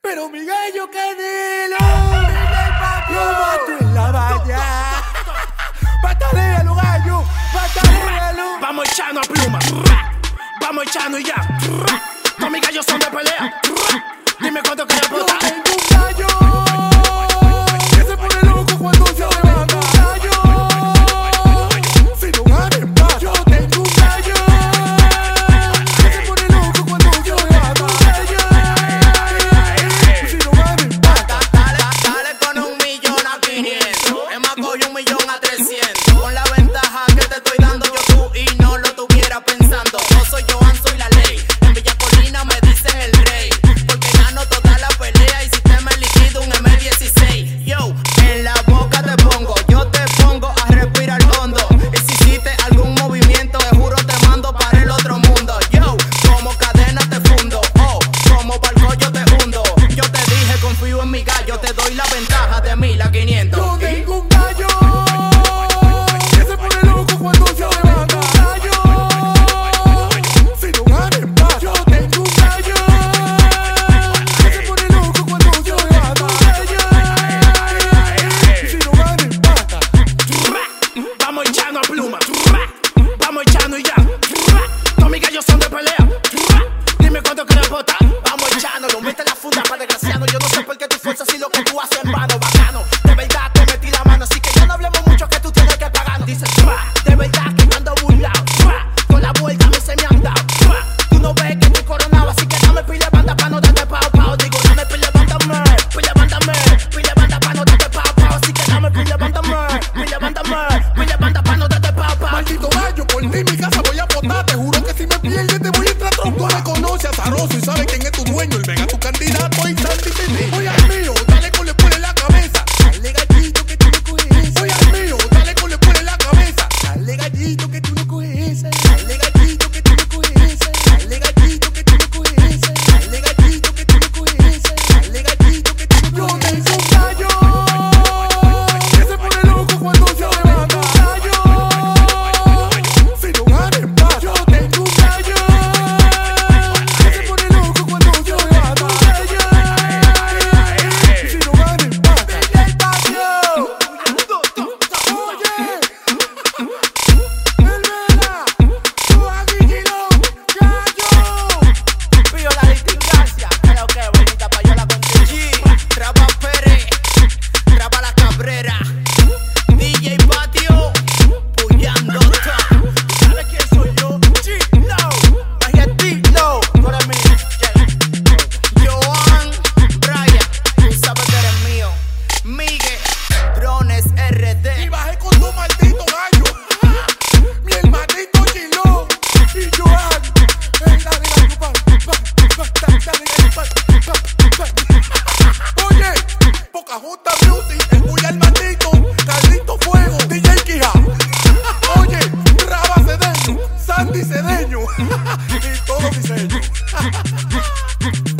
Pero mi gallo Canelo, yo mato en la valla. Pataléalo, gallo, pataléalo. Vamos echando a pluma, vamos echando y ya. Todos mis gallos son de pelea. Dime cuánto quieres Yo botar. tengo un gallo que se pone loco cuando se levanta. Gallo, si no ganen más. Yo tengo un gallo que se pone loco cuando se levanta. Gallo, si no ganen más. Dale con 1.000.000 a 500. Es más, coge 1.000.000 a 300. Con la ventaja que te estoy dando, yo tú y no lo tuviera pensando. Yo soy Joan, soy la ley. En Villa Colina me dicen el rey. Porque gano toda la pelea y si te me liquido un M16. Yo, en la boca te pongo, yo te pongo a respirar hondo. Y si hiciste algún movimiento, te juro te mando para el otro mundo. Yo, como cadena te fundo. Oh, como barco yo te hundo. Yo te dije, confío en mi gallo, te doy la ventaja de 1.000 a 500. Yo tengo un gallo que se pone loco cuando se levanta. Gallo, si no ganen más. Yo tengo un gallo que se pone loco cuando se levanta. Gallo, si no ganen más. Vamos echando a pluma, vamos echando y ya. Todos mis gallos son de pelea. Dime cuánto quieres botar. Vamos echándolo, mete la funda para desgraciado. Yo no sé por qué tú fuerzas y lo que tú haces en vano, bacano. De verdad te metí la mano, así que ya no hablemos mucho que tú tienes que pagar. Dices, de verdad que me ando burlado. Con la vuelta a mí se me han dado. Tú no ves que estoy coronado, así que dame pile banda pa' no darte pao pao. Digo, dame pile banda pa' no darte pao pao. Así que dame pile banda pa' no darte pao pao. Maldito gallo, por ti mi casa voy a botar. Te juro que si me pierdes te voy a entrar tronco. Me conoce a Zaroso y sabe quién es tu dueño. El mega tu candidato y Santi Tene. Voy al mío, dale con le pone la cabeza. Dale gallito que tú no coges esa. Voy al mío, dale con le pone la cabeza. Dale gallito que tú no coges esa. Dale gallito que tú no coges esa. Dale gallito que tú no coges esa. Dale gallito que tú no coges esa. Dale gallito que tú no coges esa. Yo tengo un gallo que se pone loco cuando se levanta. Gallo, si no ganen más. Yo tengo un gallo que se pone loco cuando se levanta. Gallo, si no ganen más. Venga el patio. Oye, Elvela, tú aguillón, gallo. Pío la distingancia, creo que bonita payola con TG. Traba Pérez, Traba la Cabrera, DJ Patio, puyando top. ¿Sabes quién soy yo? G-No, Majetino, tú eres mío. Joan, Brian, tú sabes que eres mío. Miguel, Drones Y RD. bajé con tu maldito gallo. Mi hermanito Chilo y Joan. Oye, Pocahontas Music, el muy hermanito, Carlito Fuego, DJ Quija. Oye, Raba Cedeño, Sandy Cedeño y todo diseño.